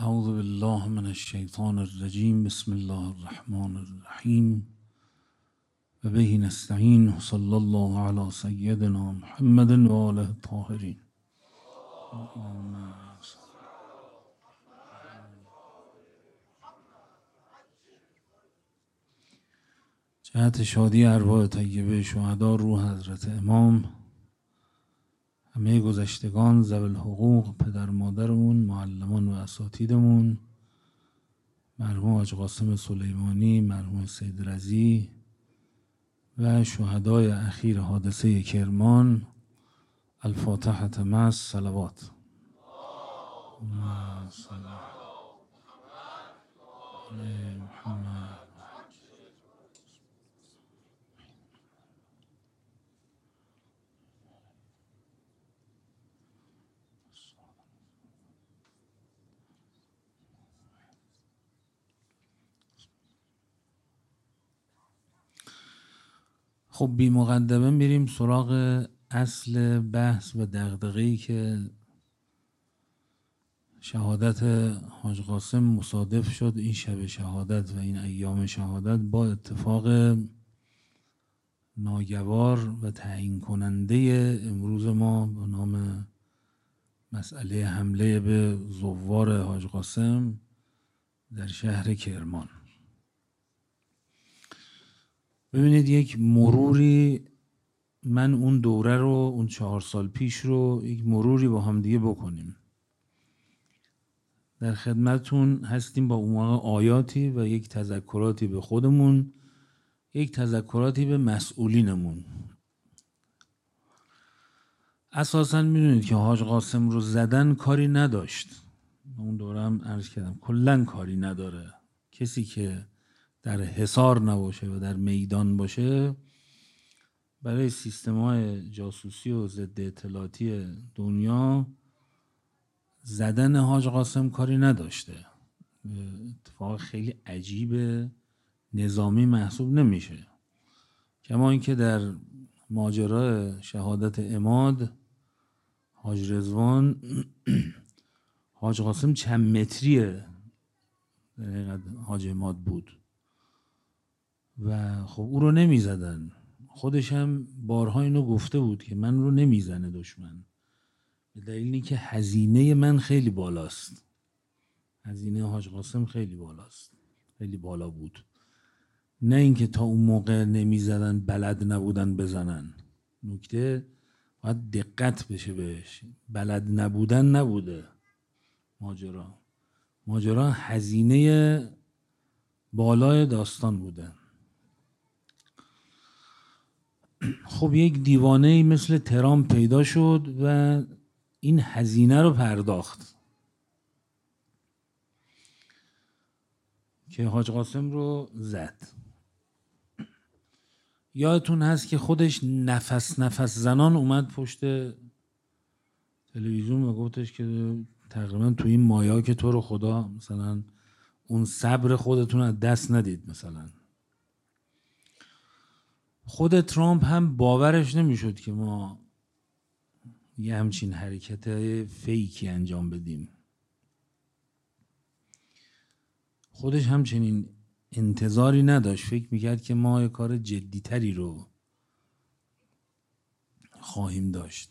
اعوذ بالله من الشیطان الرجیم. بسم الله الرحمن الرحیم و به نستعین. صلی الله علی سیدنا محمد و آله الطاهرین. جهت شادی ارواح طیبه شهدا، روح حضرت امام، همه گذشتگان، ذوی الحقوق، پدر مادرمون، معلمان و اساتیدمون، مرحوم حاج قاسم سلیمانی، مرحوم سید رضی و شهدای اخیر حادثه کرمان. الفاتحة مع الصلوات. خب بی مقدمه میریم سراغ اصل بحث و دغدغه‌ای که شهادت حاج قاسم مصادف شد. این شب شهادت و این ایام شهادت با اتفاق ناگوار و تعیین کننده امروز ما به نام مسئله حمله به زوار حاج قاسم در شهر کرمان. ببینید، یک مروری، من اون دوره رو، اون 4 سال پیش رو یک مروری با هم دیگه بکنیم. در خدمتون هستیم با اون آیاتی و یک تذکراتی به خودمون، یک تذکراتی به مسئولینمون. اساساً میدونید که حاج قاسم رو زدن کاری نداشت. اون دوره هم عرض کردم کلاً کاری نداره. کسی که در حصار نباشه و در میدان باشه، برای سیستم‌های جاسوسی و ضد اطلاعاتی دنیا زدن حاج قاسم کاری نداشته. اتفاق خیلی عجیب، نظامی محسوب نمیشه. کما اینکه در ماجرای شهادت عماد حاج رضوان حاج قاسم چند متریه در حقیقت حاج عماد بود و خب او رو نمی زدن. خودش هم بارها اینو گفته بود که من رو نمی زنه دشمن، به دلیل اینکه هزینه من خیلی بالاست. هزینه حاج قاسم خیلی بالاست، خیلی بالا بود. نه اینکه تا اون موقع نمی زدن، بلد نبودن بزنن. نکته باید دقت بشه بهش. بلد نبودن نبوده ماجرا هزینه بالای داستان بوده. خب یک دیوانه‌ای مثل ترامپ پیدا شد و این هزینه رو پرداخت که حاج قاسم رو زد. یادتون هست که خودش نفس زنان اومد پشت تلویزیون و گفتش که تقریبا تو این مایا که تو رو خدا مثلا اون صبر خودتون از دست ندید. مثلا خود ترامپ هم باورش نمیشد که ما یه همچین حرکت فیکی انجام بدیم. خودش همچنین انتظاری نداشت. فکر میکرد که ما یه کار جدیتری رو خواهیم داشت.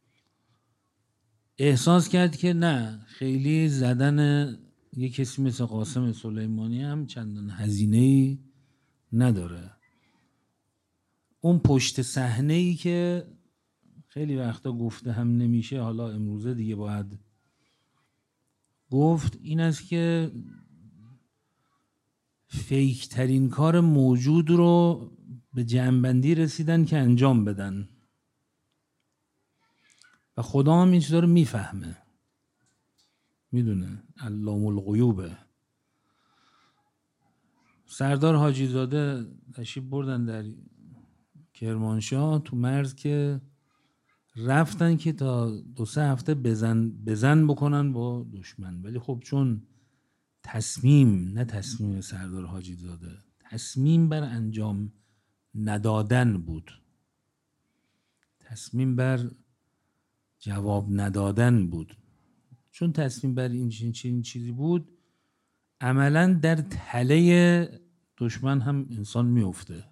احساس کرد که نه، خیلی زدن یه کسی مثل قاسم سلیمانی هم چندان هزینه‌ای نداره. اون پشت صحنه‌ای که خیلی وقتا گفته هم نمیشه، حالا امروزه دیگه باید گفت، این است که فیک ترین کار موجود رو به جمع‌بندی رسیدن که انجام بدن و خدا هم این چیزا رو میفهمه، میدونه، علام الغیوبه. سردار حاجی زاده تشریف بردن در کرمانشاه تو مرز که رفتن که تا 2-3 هفته بزن بکنن با دشمن. ولی خب چون تصمیم سردار حاجی زاده تصمیم بر انجام ندادن بود، تصمیم بر جواب ندادن بود، چون تصمیم بر این چنین چیزی بود، عملا در تله دشمن هم انسان میفته.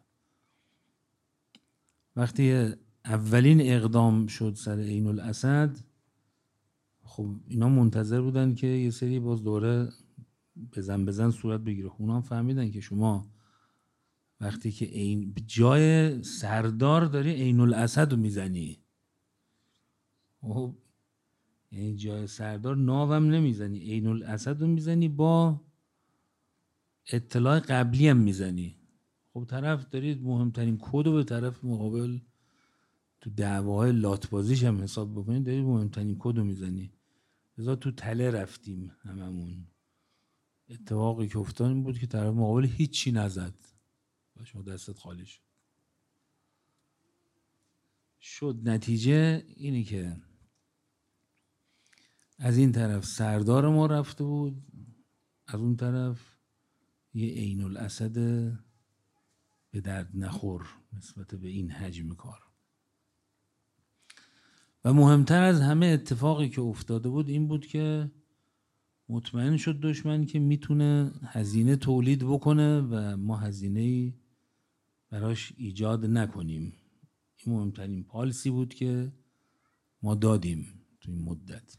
وقتی اولین اقدام شد سر عین الاسد، خب اینا منتظر بودن که یه سری باز دوره بزن صورت بگیره. اونا هم فهمیدن که شما وقتی که جای سردار داری عین الاسد رو میزنی، خب یعنی جای سردار ناوم نمیزنی، عین الاسد رو میزنی، با اطلاع قبلی هم میزنی. خب طرف دارید مهمترین کد رو به طرف مقابل تو دعواهای لاتبازیش هم حساب بکنید، دارید مهمترین کد رو میزنی. لذا تو تله رفتیم هممون. اتفاقی که افتاد این بود که طرف مقابل هیچی نزد و شما دستت خالی شد. نتیجه اینی که از این طرف سردار ما رفته بود، از اون طرف یه عین الاسد به درد نخور نسبت به این حجم کار. و مهمتر از همه اتفاقی که افتاده بود این بود که مطمئن شد دشمن که میتونه هزینه تولید بکنه و ما هزینه‌ای براش ایجاد نکنیم. این مهمترین پالیسی بود که ما دادیم تو این مدت.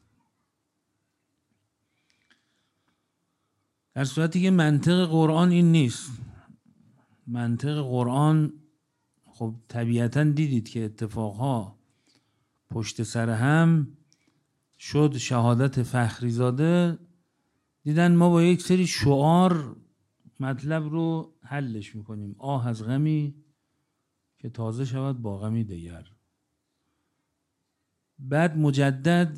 در صورتی که منطق قرآن این نیست. منطق قرآن خب طبیعتاً دیدید که اتفاقها پشت سر هم شد. شهادت فخریزاده دیدن ما با یک سری شعار مطلب رو حلش میکنیم. آه از غمی که تازه شود با غمی دیگر. بعد مجدد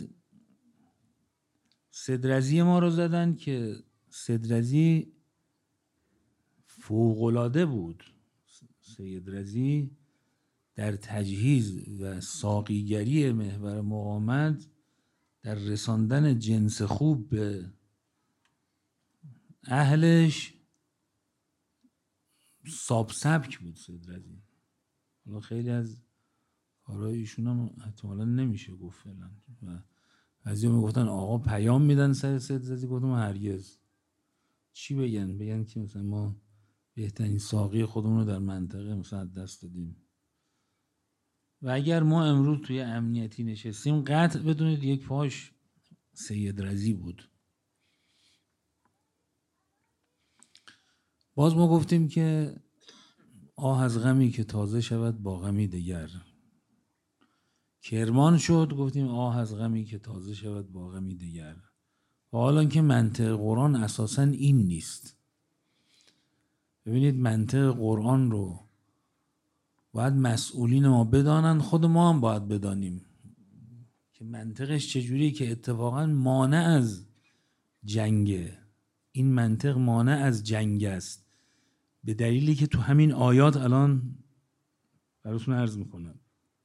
صدرزی ما رو زدن که صدرزی فوق‌العاده بود. سید رضی در تجهیز و ساقیگری محور مقاومت، در رساندن جنس خوب به اهلش ساب سبک بود سید رضی. حالا خیلی از کارهای ایشون هم احتمالا نمیشه گفت فعلا. و بعضی میگفتن آقا پیام میدن سر سید رضی، گفتم هرگز. چی بگن که مثلا ما بهترین ساقی خودمون رو در منطقه مثلا دست دادیم. و اگر ما امروز توی امنیتی نشستیم، قطع بدونید یک پاش سید رضی بود. باز ما گفتیم که آه از غمی که تازه شود با غمی دگر. کرمان شد، گفتیم آه از غمی که تازه شود با غمی دگر. و حالا که منطق قرآن اساساً این نیست. ببینید منطق قرآن رو باید مسئولین ما بدانن، خود ما هم باید بدانیم که منطقش چجوری که اتفاقاً مانع از جنگه. این منطق مانع از جنگ است، به دلیلی که تو همین آیات الان براتون عرض میکنم.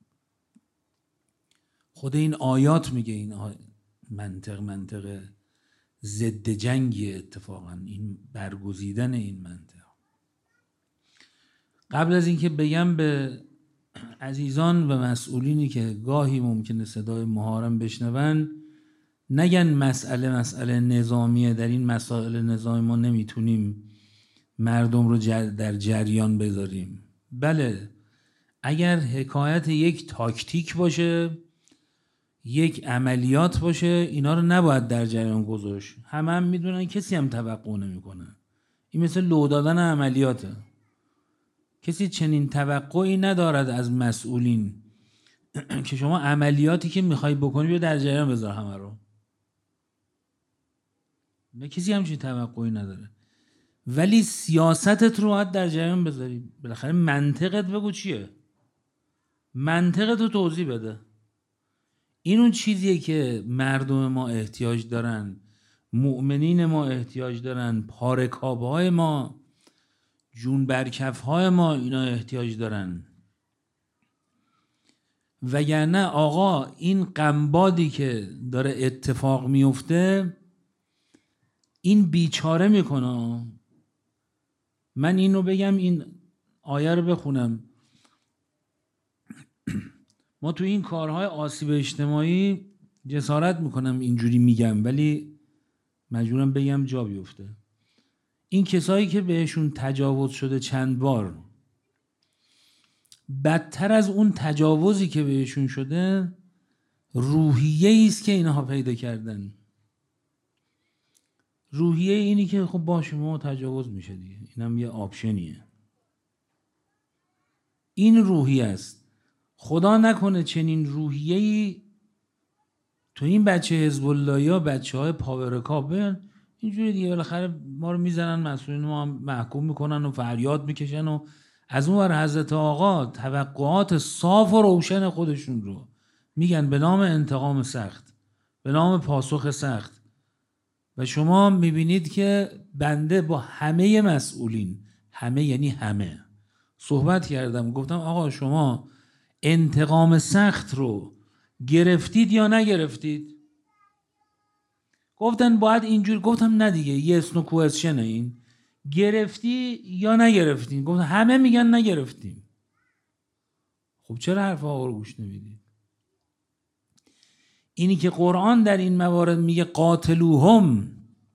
خود این آیات میگه این منطق ضد جنگی. اتفاقاً این برگزیدن این منطق. قبل از اینکه بگم به عزیزان و مسئولینی که گاهی ممکنه صدای محارم بشنون، نگن مسئله نظامیه، در این مسائل نظامی ما نمیتونیم مردم رو در جریان بذاریم. بله، اگر حکایت یک تاکتیک باشه، یک عملیات باشه، اینا رو نباید در جریان گذاشت. هم میدونن، کسی هم توقع نمیکنه. این مثل لو دادن عملیاته. کسی چنین توقعی ندارد از مسئولین که شما عملیاتی که میخوای بکنی بیا در جریان بذار همه رو. نه، کسی همچین توقعی نداره. ولی سیاستت رو باید در جریان بذاری. بالاخره منطقت بگو چیه، منطقت رو توضیح بده. این اون چیزیه که مردم ما احتیاج دارن، مؤمنین ما احتیاج دارن، پارکابهای ما، جون برکفهای ما اینا احتیاج دارن. وگرنه آقا این قنبادی که داره اتفاق میفته این بیچاره میکنه. من اینو بگم، این آیه رو بخونم. ما تو این کارهای آسیب اجتماعی جسارت میکنم اینجوری میگم ولی مجبورم بگم جا بیفته. این کسایی که بهشون تجاوز شده چند بار، بدتر از اون تجاوزی که بهشون شده روحیه است که اینها پیدا کردن. روحیه اینی که خب باشه ما تجاوز میشه دیگه، اینم یه آپشنیه. این روحیه است. خدا نکنه چنین روحیه‌ای تو این بچه حزب الله یا بچه‌های پاورکا بیان اینجوری دیگه، بالاخره ما رو میزنن، مسئولین ما هم محکوم میکنن و فریاد میکشن و از اون ور حضرت آقا توقعات صاف و روشن خودشون رو میگن به نام انتقام سخت، به نام پاسخ سخت. و شما میبینید که بنده با همه مسئولین، همه یعنی همه، صحبت کردم، گفتم آقا شما انتقام سخت رو گرفتید یا نگرفتید؟ گفتن باید اینجور. گفتم نه دیگه، یه اسنو کوئسشنه، این گرفتی یا نگرفتی؟ گفتن همه میگن نگرفتیم. خب چرا حرف آقا رو گوش نمیدید؟ اینی که قرآن در این موارد میگه قاتلوهم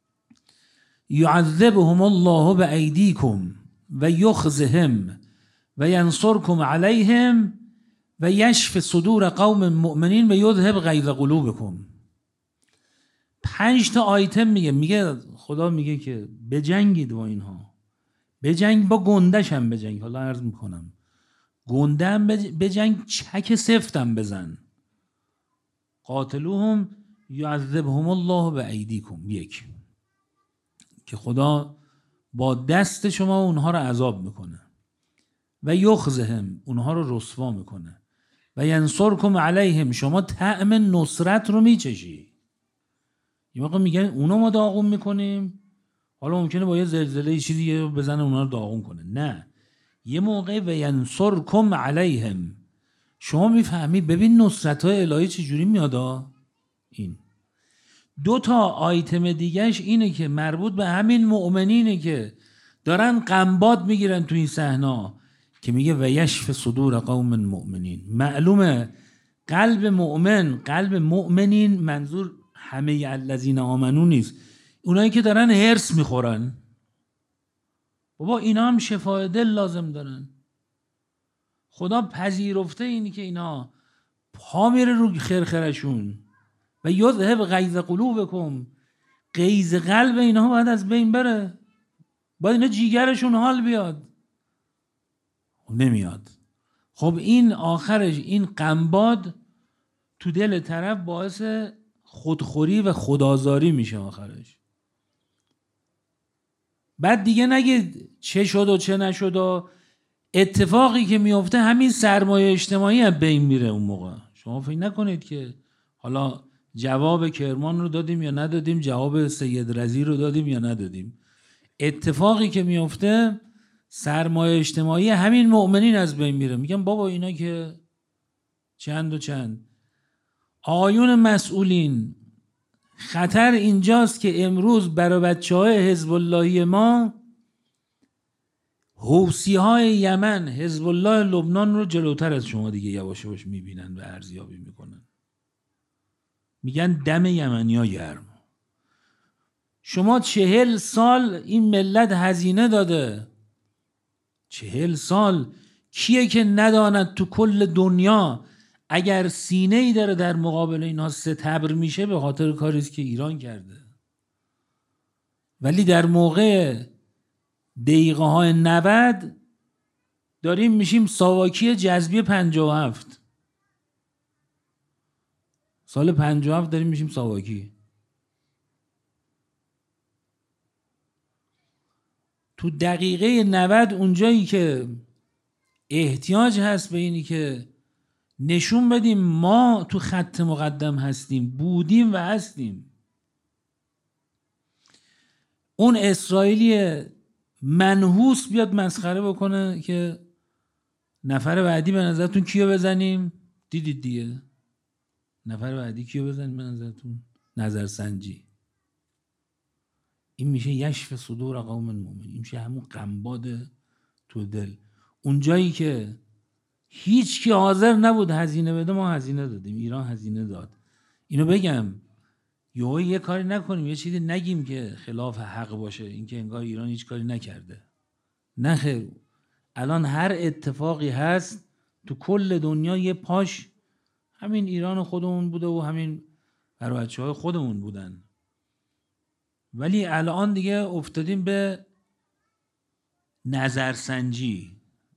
یعذبهم الله بأیدیکم و یخزهم و ینصرکم علیهم و یشف صدور قوم مؤمنین و یذهب غیظ قلوبکم. 5 تا آیتم میگه خدا میگه که بجنگید با اینها، بجنگ، با گندش هم بجنگ. حالا عرض میکنم گنده هم بجنگ، چک سفتم بزن. قاتلوهم یعذبهم الله بأیدیکم، یک که خدا با دست شما اونها رو عذاب میکنه، و یخزهم اونها رو رسوا میکنه، و ینصرکم علیهم شما طعم نصرت رو میچشی. یه موقع میگن اونو ما داغون میکنیم، حالا ممکنه با یه زلزله چیزی بزنه اونا رو داغون کنه، نه، یه موقع و ینصرکم علیهم شما میفهمی. ببین نصرت های الهی چجوری میادا. این 2 تا آیتم دیگهش اینه که مربوط به همین مؤمنینه که دارن قنباد میگیرن تو این صحنه، که میگه و یشف صدور قوم مؤمنین. معلومه قلب مؤمن، قلب مؤمنین منظور همه الذین آمنو نیست، اونایی که دارن هرس میخورن. بابا اینا هم شفای دل لازم دارن. خدا پذیرفته اینی که اینا پا میره رو خرخرشون و یذهب غیظ قلوبکم، غیظ قلب اینا باید از بین بره، باید اینا جیگرشون حال بیاد، نمیاد. خب این آخرش این قنباد تو دل طرف باعث خودخوری و خودآزاری میشه آخرش. بعد دیگه نگید چه شد و چه نشد و اتفاقی که میفته همین سرمایه اجتماعی از بین میره اون موقع. شما فکر نکنید که حالا جواب کرمان رو دادیم یا ندادیم، جواب سید رضی رو دادیم یا ندادیم، اتفاقی که میفته سرمایه اجتماعی همین مؤمنین از بین میره. میگم بابا اینا که چند و چند. آقایون مسئولین، خطر اینجاست که امروز برای بچه‌های حزب اللهی ما حوثی‌های یمن حزب الله لبنان رو جلوتر از شما دیگه یواش یواش میبینن و ارزیابی میکنن، میگن دم یمنی‌ها گرم. شما 40 سال این ملت هزینه داده، 40 سال. کیه که نداند تو کل دنیا اگر سینه ای داره در مقابل اینها ستبر میشه به خاطر کاریست که ایران کرده. ولی در موقع دقیقه های 90 داریم میشیم ساواکی جذبی 57. سال 57 داریم میشیم ساواکی. تو دقیقه 90 اونجایی که احتیاج هست به اینی که نشون بدیم ما تو خط مقدم هستیم، بودیم و هستیم، اون اسرائیلی منحوس بیاد مسخره بکنه که نفر بعدی به نظرتون کیو بزنیم؟ دیدید دیگه نفر بعدی کیو بزنیم به نظرتون؟ نظرسنجی. این میشه یشف صدور قوم مؤمنین، این میشه همون قنباد تو دل. اونجایی که هیچ کی حاضر نبود هزینه بده ما هزینه دادیم، ایران هزینه داد. اینو بگم یه کاری نکنیم، یه چیزی نگیم که خلاف حق باشه، اینکه انگار ایران هیچ کاری نکرده. نه خیر، الان هر اتفاقی هست تو کل دنیا یه پاش همین ایران خودمون بوده و همین برای بچه‌های خودمون بودن، ولی الان دیگه افتادیم به نظرسنجی.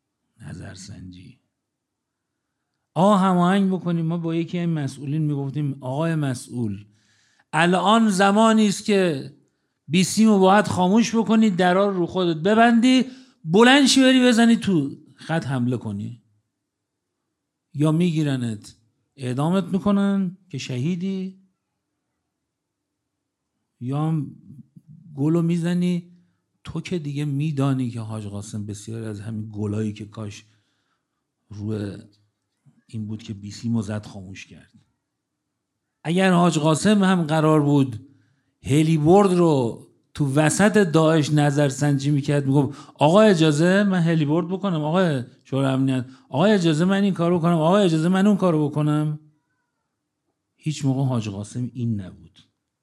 هماهنگ بکنیم. ما با یکی این مسئولین میگفتیم آقای مسئول، الان زمانی است که بیسیمو باید خاموش بکنی، درا رو خودت ببندی، بلند شی بری بزنی تو خط حمله کنی، یا میگیرنت اعدامت میکنن که شهیدی، یا گلو میزنی. تو که دیگه میدانی که حاج قاسم بسیار از همین گلایی که کاش روی این بود که بیسیمو زد خاموش کرد. اگر حاج قاسم هم قرار بود هلیبورد رو تو وسط داعش نظرسنجی میکرد، میگفت آقا اجازه من هلیبورد بکنم، آقا شورای امنیت، آقا اجازه من این کارو بکنم، آقا اجازه من اون کارو بکنم، هیچ موقع حاج قاسم این نبود.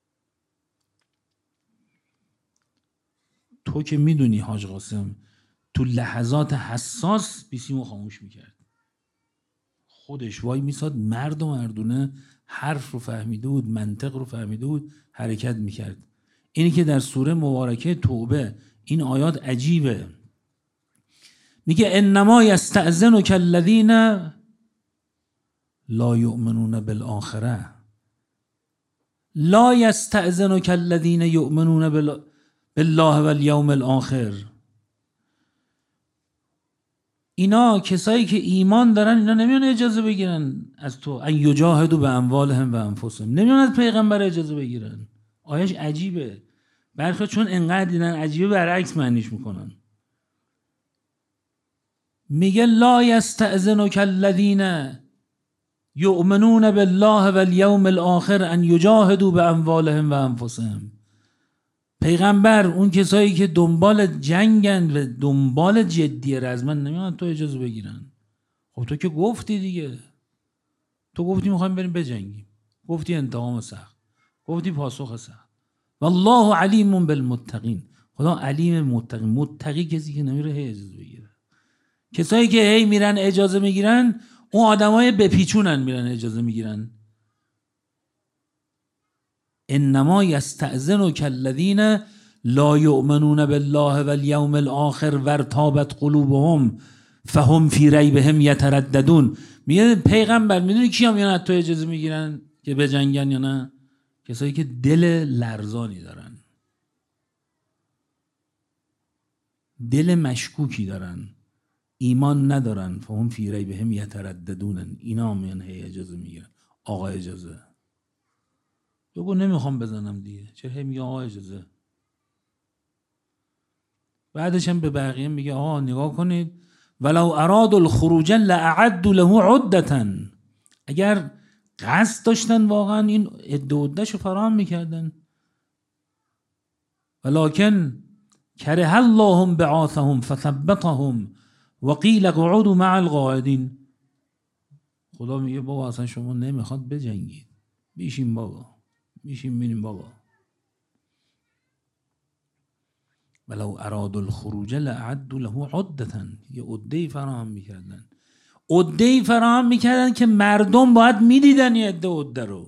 تو که میدونی حاج قاسم تو لحظات حساس بیسیمو خاموش میکرد، خودش وای میساد، مرد و مردونه حرف رو فهمیده بود، منطق رو فهمیده بود، حرکت میکرد. اینی که در سوره مبارکه توبه این آیات عجیبه، میگه انما یستأذنک الذین لا یؤمنون بالآخره، لا یستأذنک الذین یؤمنون بالله والیوم الاخر. اینا کسایی که ایمان دارن، اینا نمیان اجازه بگیرن از تو، ان یجاهدوا باموالهم و انفسهم، نمیان از پیغمبر اجازه بگیرن. آیش عجیبه، برخی چون انقدر دیدن عجیبه برعکس معنیش میکنن. میگه لا یستأذنک الذین یؤمنون بالله والیوم الاخر ان یجاهدوا باموالهم و انفسهم. پیغمبر، اون کسایی که دنبال جنگن و دنبال جدی رزمن، نمیان تو اجازه بگیرن. خب تو که گفتی دیگه، تو گفتی میخوایم بریم بجنگیم، گفتی انتقام سخت، گفتی پاسخ سخت. والله علیم بالمتقین، خدا علیم متقین. متقی کسی که نمیره هی اجازه بگیره. کسایی که هی میرن اجازه میگیرن، اون آدمای بپیچونن میرن اجازه میگیرن. انما یستأذنک الذین لا یؤمنون بالله والیوم الاخر وارتابت قلوبهم فهم فی ریبهم یترددون. میگه پیغمبر میدونی کیا میان از تو اجازه میگیرن که بجنگن یا نه؟ کسایی که دل لرزانی دارن، دل مشکوکی دارن، ایمان ندارن. فهم فی ریبهم یترددون، اینا میان هی اجازه میگیرن. آقا اجازه، بگو نمیخوام بزنم دیگه، چرا هی میگه آقا اجازه؟ بعدش هم به بقیه میگه آقا نگاه کنید، ولو ارادوا الخروج لاعدوا له عدة، اگر قصد داشتن واقعا این عدهشو فراهم میکردن. ولکن کره الله بعاثهم فثبتهم وقیل اقعدوا مع القاعدین. خدا میگه بابا اصلا شما نمیخواد بجنگید، بیشین بابا، میشیم میریم بابا. ولو ارادوا الخروج لاعدوا له عدة، یه عده‌ای فراهم میکردن، عده‌ای فراهم میکردن که مردم باید میدیدن یه عده رو.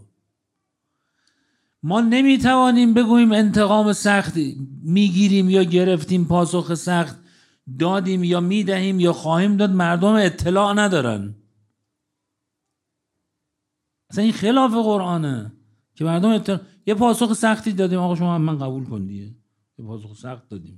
ما نمیتوانیم بگوییم انتقام سخت میگیریم یا گرفتیم، پاسخ سخت دادیم یا میدهیم یا خواهیم داد، مردم اطلاع ندارن. اصلا این خلاف قرآنه که مردم اطلاع. یه پاسخ سختی دادیم، آقا شما هم من قبول کن دیگه، یه پاسخ سخت دادیم.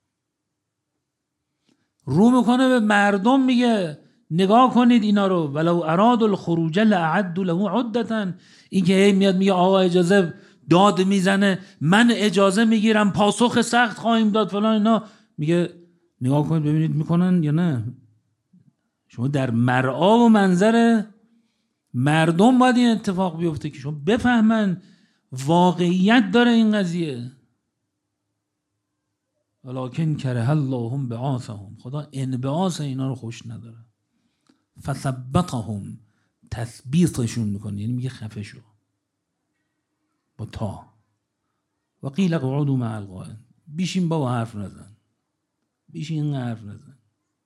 رو میکنه به مردم، میگه نگاه کنید اینا رو، ولو ارادوا الخروج لاعدوا له عدة. این که هی میاد میگه آقا اجازه، داد میزنه من اجازه میگیرم، پاسخ سخت خواهیم داد فلان اینا، میگه نگاه کنید ببینید میکنن یا نه. شما در مرعا و منظر مردم باید این اتفاق بیفته که شما بفهمن واقعیت داره این قضیه. ولکن کره الله بعاثهم، خدا انبعاث اینا رو خوش نداره. فثبتهم، تثبیتشون میکنه، یعنی میگه خفه شو. با تا. و قیل اقعدوا مع القاعدین، بیشین بابا حرف نزن، بیشین حرف نزن.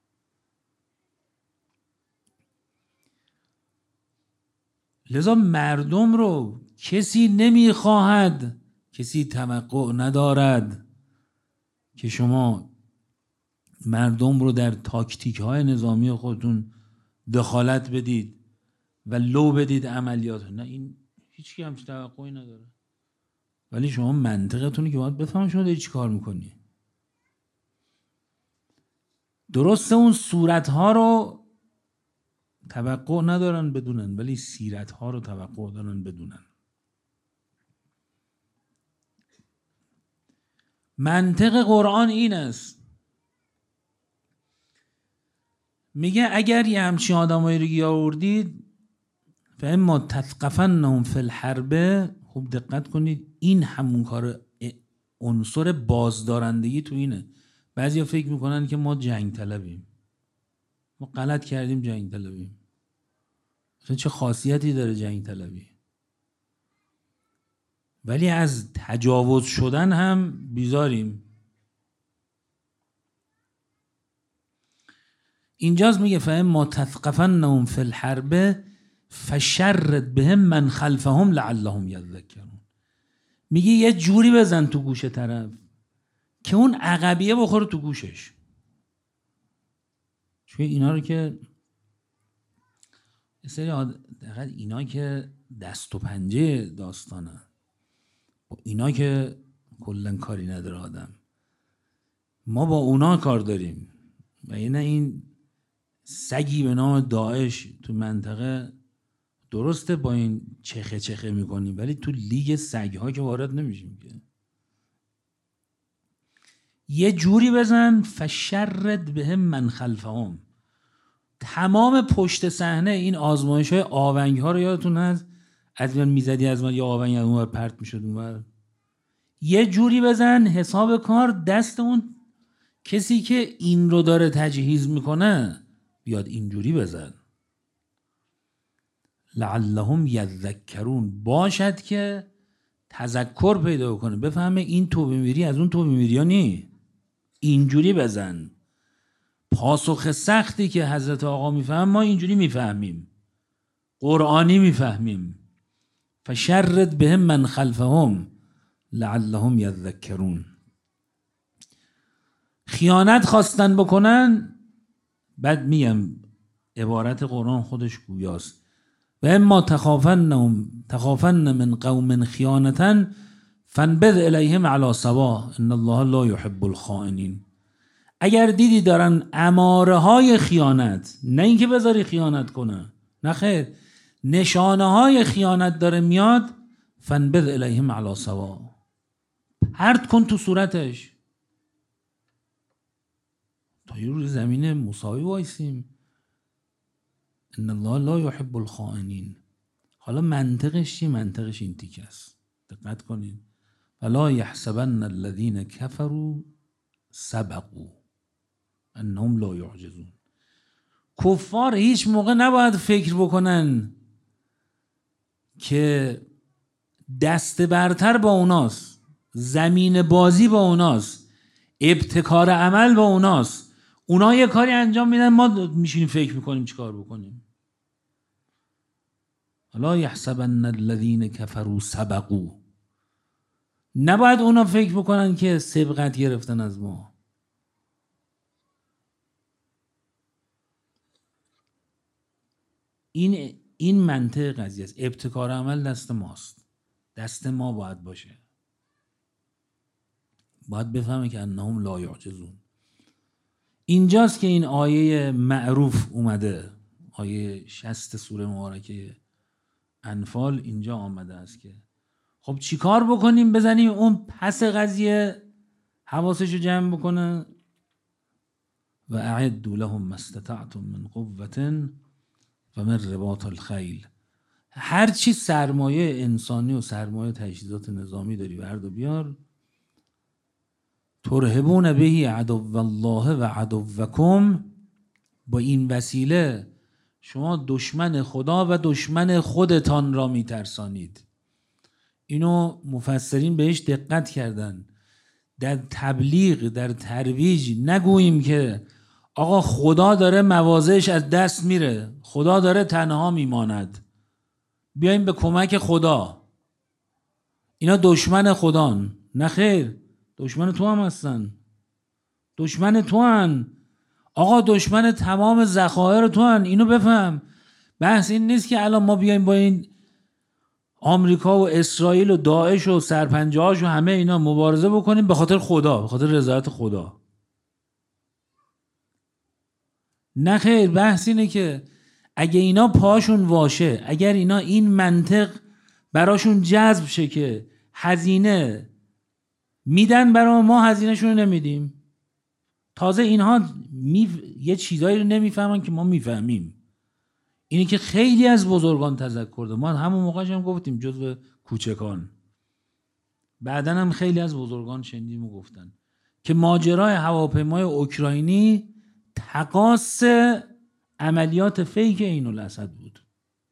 لذا مردم رو کسی نمیخواهد، کسی توقع ندارد که شما مردم رو در تاکتیک های نظامی خودتون دخالت بدید و لو بدید عملیات. نه، این هیچ کی همچین توقعی نداره. ولی شما منطقتونه که باید بفهم شما داری چی کار میکنی. درسته اون صورتها رو توقع ندارن بدونن، ولی سیرتها رو توقع دارن بدونن. منطق قرآن این است، میگه اگر یه همچین آدمایی رو گیر آوردید فاما تثقفنهم فی الحرب، خوب دقت کنید، این همون کار عنصر بازدارندگی تو اینه. بعضیا فکر میکنن که ما جنگ طلبیم، ما غلط کردیم جنگ طلبیم. اصلا چه خاصیتی داره جنگ طلبی؟ ولی از تجاوز شدن هم بیزاریم. اینجاست میگه فاما تثقفنهم فی الحرب فشرد بهم من خلفهم لعلهم یذکرون. میگه یه جوری بزن تو گوش طرف که اون عقبیه بخوره تو گوشش. چون اینا رو که اینا که دست و پنجه داستانه، اینا که کلن کاری نداره آدم، ما با اونا کار داریم. و این سگی به نام داعش تو منطقه، درسته با این چخه چخه میکنیم ولی تو لیگ سگ‌ها که وارد نمیشیم که. یه جوری بزن فشرد بهم من خلفهم. تمام پشت صحنه این آزمایش‌های آونگ‌ها رو یادتون هست؟ از من میزدی از من، یا آونگ از اونور پرت میشد اونور. یه جوری بزن حساب کار دست اون کسی که این رو داره تجهیز میکنه بیاد اینجوری بزن. لعلهم یذکرون، باشد که تذکر پیدا کنه، بفهمه این توبه میری از اون توبه میری نی. اینجوری بزن. پاسخ سختی که حضرت آقا میفهم ما اینجوری میفهمیم، قرآنی میفهمیم. فشرد بهم من خلفهم لعلهم یذکرون. خیانت خواستن بکنن، بعد میگم عبارت قرآن خودش گویاست. و اما تخافن من قوم خیانتا فانبذ الیهم علی سوا ان الله لا یحب الخائنین. اگر دیدی دارن اماره های خیانت، نه اینکه بذاری خیانت کنه، نه خیر، نشانه های خیانت داره میاد، فانبذ الیهم علی سوا، پرت کن تو صورتش. تا یه روی زمین مساوی وایسیم. ان الله لا یحب الخائنین. حالا منطقش چی؟ منطقش این تیکه است، دقت کنین. ولا یحسبن الذین کفروا سبقوا انهم لا یعجزون. کفار هیچ موقع نباید فکر بکنن که دست برتر با اوناست، زمین بازی با اوناست، ابتکار عمل با اوناست. اونا یه کاری انجام میدن ما میشینیم فکر میکنیم چی کار بکنیم. لا یحسبن الذین کفروا سبقوا. نباید اونا فکر بکنن که سبقت گرفتن از ما. این منطق قضیه است. ابتکار عمل دست ماست، دست ما باید باشه. باید بفهمه که انهم لا یعجزون. اینجاست که این آیه معروف اومده، آیه 60 سوره مبارکه انفال اینجا آمده است که خب چی کار بکنیم؟ بزنیم اون پس قضیه حواسشو جمع بکنه. و اعدوا لهم ما استطعتم من قوة و من رباط الخیل. هر چی سرمایه انسانی و سرمایه تجهیزات نظامی داری ورد و بیار. ترهبون به عدو الله و عدوکم. با این وسیله شما دشمن خدا و دشمن خودتان را میترسانید. اینو مفسرین بهش دقت کردن. در تبلیغ، در ترویج نگوییم که آقا خدا داره مواضعش از دست میره، خدا داره تنها میماند، بیایم به کمک خدا، اینا دشمن خدان. نه خیر، دشمن تو هم هستن، دشمن تو هن آقا، دشمن تمام ذخایر تو هن. اینو بفهم. بحث این نیست که الان ما بیایم با این آمریکا و اسرائیل و داعش و سرپنجه‌هاش و همه اینا مبارزه بکنیم به خاطر خدا، به خاطر رضایت خدا. نه خیر، بحث اینه که اگه اینا پاشون واشه، اگر اینا این منطق براشون جذب شه که هزینه میدن برای ما هزینه‌شون رو نمیدیم، تازه اینها یه چیزایی رو نمیفهمن که ما میفهمیم. اینی که خیلی از بزرگان تذکر دادن، ما همون موقعش هم گفتیم جزو کوچکان، بعدن هم خیلی از بزرگان شنیدیم و گفتن که ماجرای هواپیمای اوکراینی تقاص عملیات فیک این‌الاسد بود.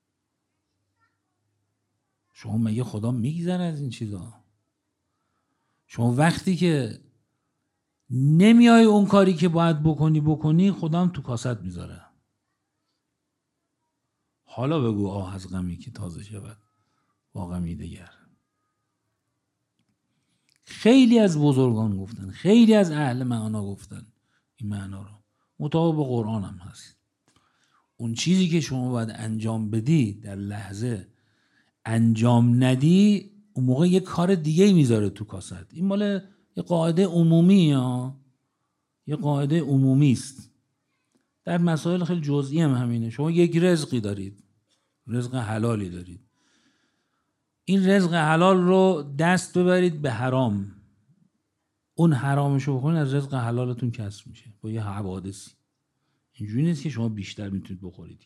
شما مگه خدا میگذره از این چیزا؟ شما وقتی که نمیای اون کاری که باید بکنی خدا هم تو کاست میذاره. حالا بگو آه از غمی که تازه شود با غمی دگر. خیلی از بزرگان گفتن، خیلی از اهل معنا گفتن این معنا رو، مطابق قرآن هم هست. اون چیزی که شما باید انجام بدی در لحظه انجام ندی، اون موقع یه کار دیگه میذاره تو کاست. این مال یه قاعده عمومی یه قاعده عمومی است. در مسائل خیلی جزئی هم همینه. شما یک رزقی دارید، رزق حلالی دارید، این رزق حلال رو دست ببرید به حرام، اون حرامشو بخورین از رزق حلالتون کسر میشه با یه حوادثی. اینجوری نیست که شما بیشتر میتونید بخورید.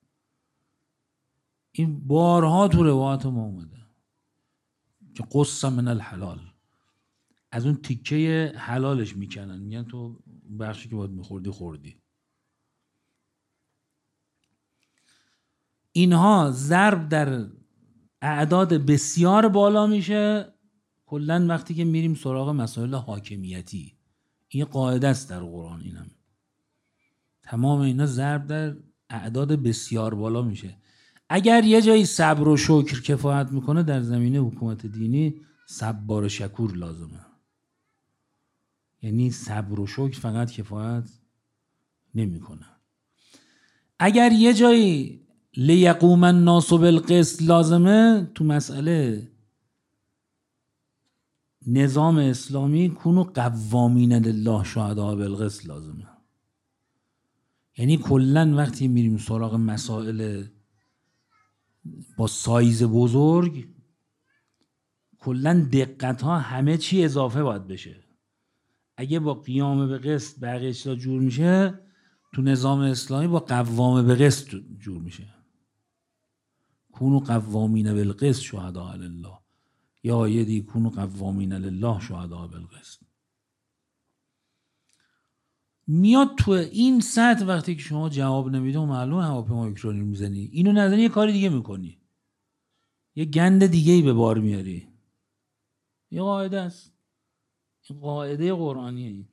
این بارها تو روایات ما اومده که قص من الحلال، از اون تیکه حلالش میکنن، میگن تو بخشی که باید میخوردی خوردی. اینها ضرب در اعداد بسیار بالا میشه. کلن وقتی که میریم سراغ مسائل حاکمیتی، این قاعده است در قرآن، اینم تمام اینا ضرب در اعداد بسیار بالا میشه. اگر یه جایی صبر و شکر کفایت میکنه، در زمینه حکومت دینی صبار و شکور لازمه. یعنی صبر و شکر فقط کفایت نمیکنه. اگر یه جایی لیقوم الناس بالقسط لازمه، تو مسئله نظام اسلامی کونو قوامین لله شهداء بالقسط لازمه. یعنی کلن وقتی میریم سراغ مسائل با سایز بزرگ، کلن دقت ها همه چی اضافه باید بشه. اگه با قیام به قسط بقیه چیزا جور میشه، تو نظام اسلامی با قوام به قسط جور میشه. کونو قوامین بالقسط شهداء لله، یا آیه کونو قوامین لله شهداء بالقسط. میاد تو این سطح وقتی که شما جواب نمیده و معلومه هواپیمای اوکراینی رو میزنی، اینو نزنی یه کاری دیگه میکنی، یه گند دیگه ای به بار میاری. یه قاعده است، این قاعده قرآنیه. این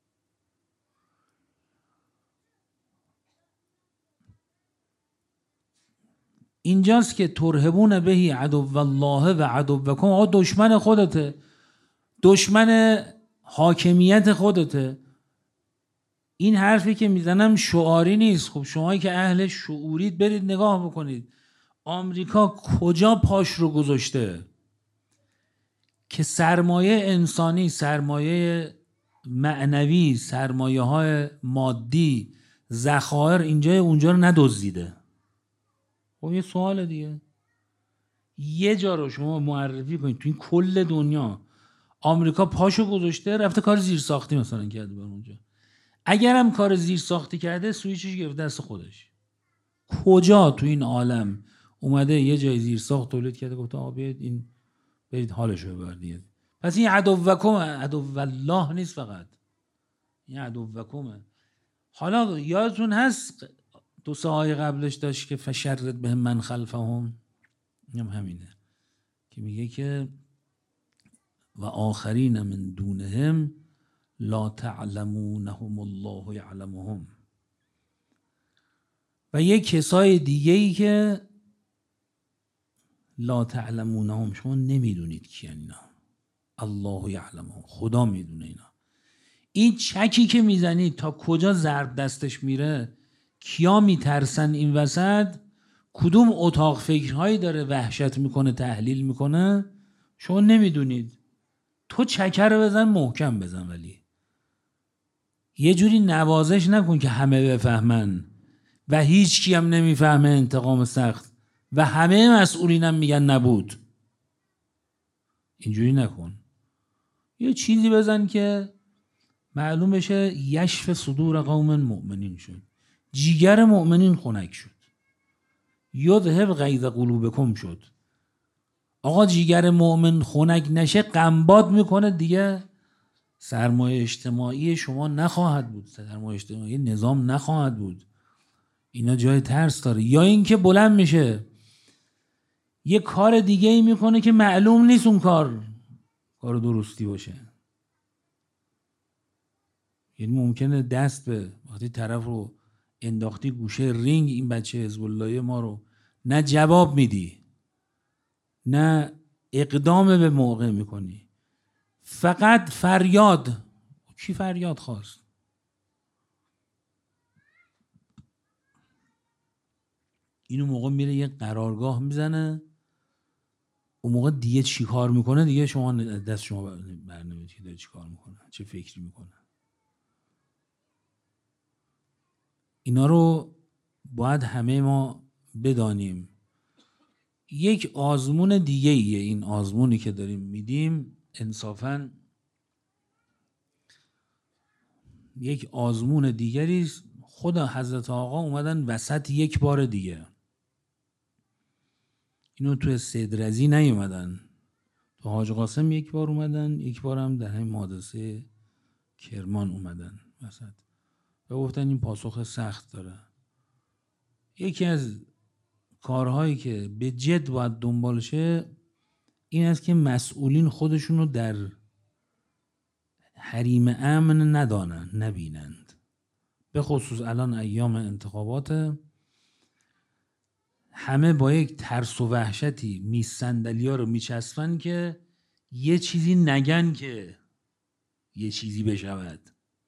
اینجاست که ترهبون بهی عدو الله و عدوکم. آقا دشمن خودته، دشمن حاکمیت خودته. این حرفی که میزنم شعاری نیست. خب شمایی که اهل شعورید برید نگاه بکنید آمریکا کجا پاش رو گذاشته که سرمایه انسانی، سرمایه معنوی، سرمایه های مادی، ذخایر اینجا اونجا رو ندزدیده. خب یه سوال دیگه، یه جا رو شما معرفی کنید تو این کل دنیا آمریکا پاشو گذاشته رفته کار زیرساختی مثلا کرده بر اونجا. اگرم کار زیرساختی کرده سویچش گرفته دست خودش. کجا تو این عالم اومده یه جای زیرساخت تولید کرده گفته آقا بیاید این برید حالشو ببرید؟ پس این عدوکم، عدو الله نیست فقط، این عدوکمه. حالا یادتون هست 2 آیه قبلش داشت که فشرد به من خلفهم، هم همینه که میگه که و آخرین من دونهم لا تعلمونهم الله یعلمهم، و یک کسای دیگه ای که لا تعلمونهم شما نمیدونید کی اینا، الله یعلمهم خدا میدونه اینا. این چکی که میزنید تا کجا ضرب دستش میره، کیا میترسن این وسط، کدوم اتاق فکرهایی داره وحشت میکنه تحلیل میکنه، شما نمیدونید. تو چکر رو بزن محکم بزن، ولی یه جوری نوازش نکن که همه بفهمن و هیچ کی هم نمیفهمه انتقام سخت و همه مسئولینم میگن نبود. اینجوری نکن. یه چیزی بزن که معلوم بشه یشف صدور قوم مؤمنین شد، جیگر مؤمنین خنک شد، یذهب غیظ قلوبکم شد. آقا جیگر مؤمن خنک نشه قنباد میکنه دیگه، سرمایه اجتماعی شما نخواهد بود، سرمایه اجتماعی نظام نخواهد بود. اینا جای ترس داره. یا اینکه بلند میشه یه کار دیگه ای میکنه که معلوم نیست اون کار درستی باشه. یعنی ممکنه دست به وقتی طرف رو انداختی گوشه رینگ، این بچه حزب الله ما رو نه جواب میدی نه اقدام به موقع میکنی، فقط فریاد. کی فریاد خواست؟ اینو موقع میره یه قرارگاه میزنه، اون موقع دیگه چی کار میکنه دیگه شما دست شما برنامید که داره چی کار میکنه، چه فکری میکنه. اینا رو باید همه ما بدانیم. یک آزمون دیگه ایه این آزمونی که داریم میدیم، انصافاً یک آزمون دیگری. خدا حضرت آقا اومدن وسط یک بار دیگه. اینو تو سیدرزی نیومدن، تو حاج قاسم یک بار اومدن، یک بار هم در همین حادثه کرمان اومدن وسط و گفتن این پاسخ سخت داره. یکی از کارهایی که به جد باید دنبال شه این است که مسئولین خودشون رو در حریم امن ندانن، نبینند. به خصوص الان ایام انتخابات، همه با یک ترس و وحشتی میز صندلی‌ها رو میچسبن که یه چیزی نگن که یه چیزی بشود،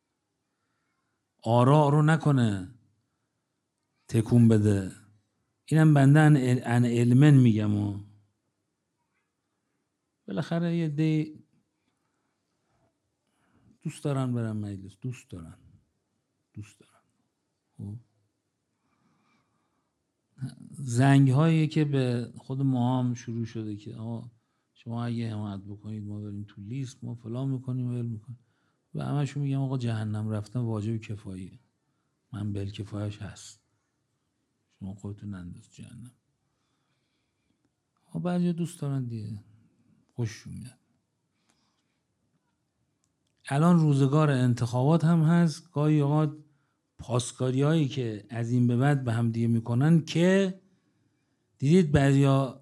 آراء رو نکنه تکون بده. اینم بنده ان علمن میگم و بالاخره یه دی دوست دارن برن مجلس، دوست دارن. زنگ هایی که به خود ما هم شروع شده که شما اگه حمایت بکنید ما بریم تو لیست، ما فلان میکنیم ول میکنیم و همشون میگم آقا جهنم رفتن واجب کفاییه، من بالکفایش هست، شما خودتون انداز جهنم. بعضی دوست دارن دیگه، خوششون میاد. الان روزگار انتخابات هم هست، گاهی اوقات پاسکاری هایی که از این به بعد به هم دیگه میکنن که دیدید بعضیا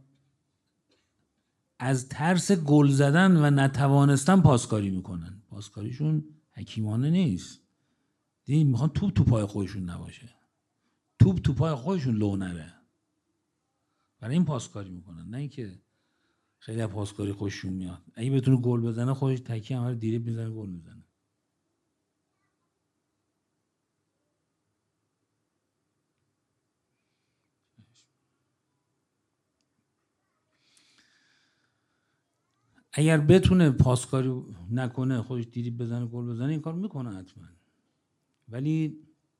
از ترس گل زدن و نتوانستن پاسکاری میکنن. پاسکاریشون حکیمانه نیست، دیدید میخوان توپ تو پای خودشون نباشه، توپ تو پای خودشون لو نره، برای این پاسکاری میکنن، نه اینکه خیلی از پاسکاری خوششون میاد. اگه بتونه گل بزنه خودش تکی هم دیریب میزنه گل میزنه. اگر بتونه پاسکاری نکنه خودش دیریب بزنه گل بزنه این کار میکنه حتما، ولی